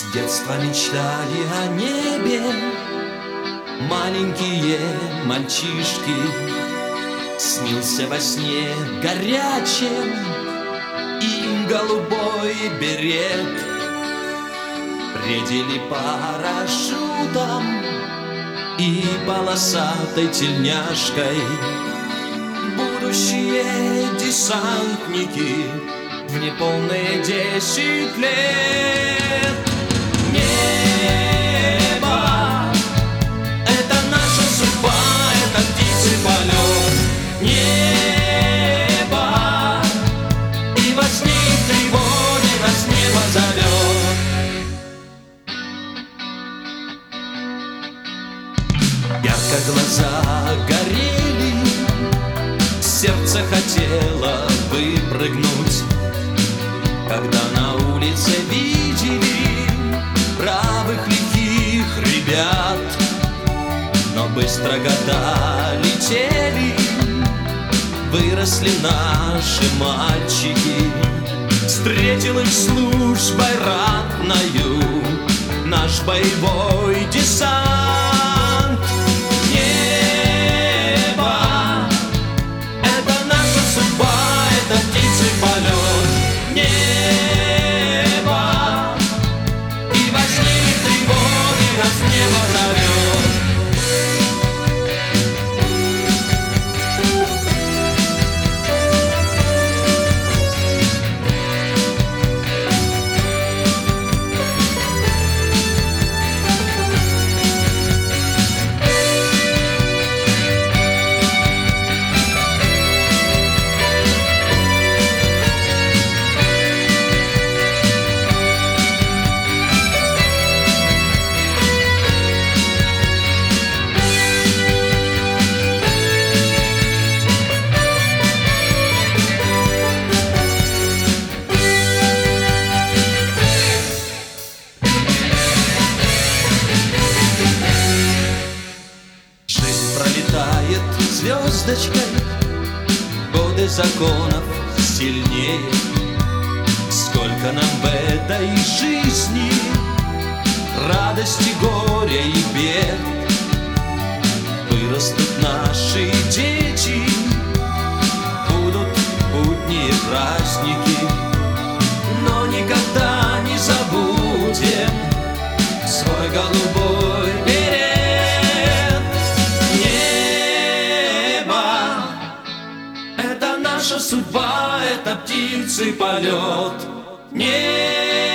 С детства мечтали о небе маленькие мальчишки. Снился во сне горячем им голубой берет. Бредили парашютом и полосатой тельняшкой будущие десантники в неполные 10 лет. Небо — это наша судьба, это птичий полет. Небо — и во сне, и в тревоге нас небо зовет. Ярко глаза горели, сердце хотело выпрыгнуть, когда на улице видели бравых лихих ребят. Но быстро года летели, выросли наши мальчики. Встретил их службой ратною наш боевой десант. Небо — это наша судьба, это птичий полет. Небо — и во сне, и в тревоге нас небо зовет. Пролетает звездочкой, годы законов сильнее. Сколько нам в этой жизни радости, горя и бед. Вырастут наши дети, будут будни и праздники, но никогда не забудем свой голубой берег. Наша судьба — это птичий полет. Небо